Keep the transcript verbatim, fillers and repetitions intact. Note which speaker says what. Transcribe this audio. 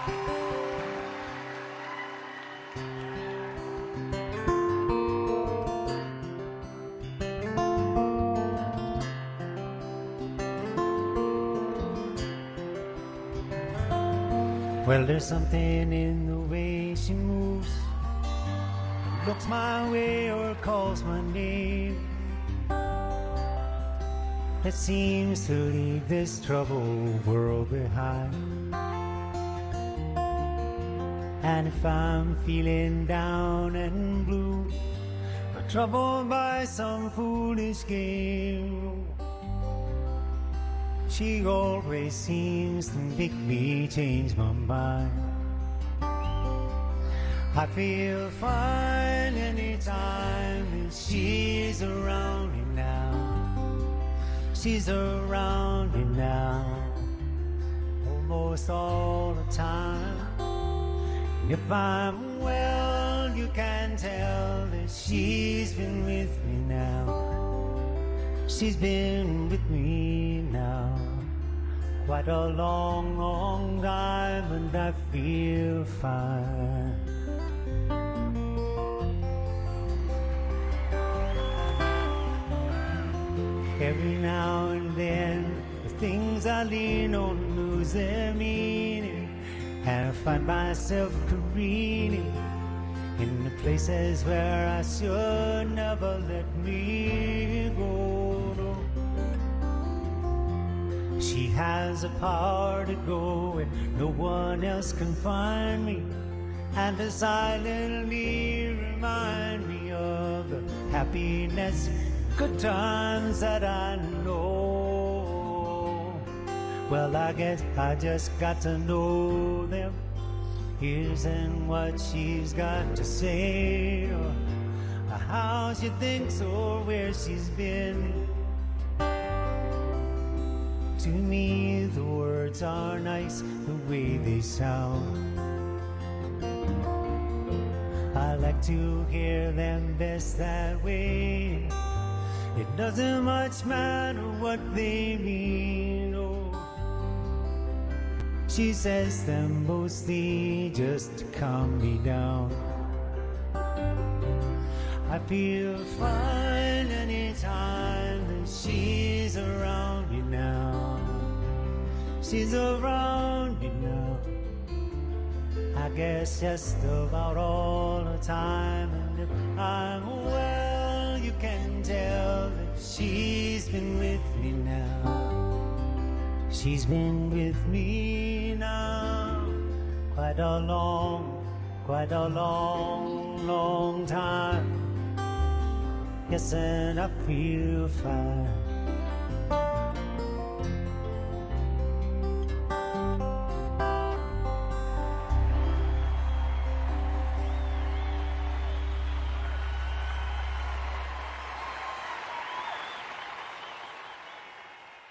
Speaker 1: Well, there's something in the way she moves, looks my way or calls my name, that seems to leave this troubled world behind. And if I'm feeling down and blue, or troubled by some foolish game, she always seems to make me change my mind. I feel fine anytime that she's around me now. She's around me now, almost all the time. And if I'm well, you can tell that she's been with me now. She's been with me now quite a long, long time, and I feel fine. Every now and then the things I lean on lose their meaning, and I find myself careening in the places where I should never let me go. She has a power to go where no one else can find me, and to silently remind me of the happiness, good times that I know. Well, I guess I just got to know them. Here's and what she's got to say, or how she thinks, or where she's been. To me the words are nice the way they sound. I like to hear them best that way. It doesn't much matter what they mean, oh. She says them mostly just to calm me down. I feel fine anytime that she's around me now. She's around me now, I guess just about all the time. And if I'm well, you can tell that she's been with me now. She's been with me now quite a long, quite a long, long time. Yes, and I feel fine.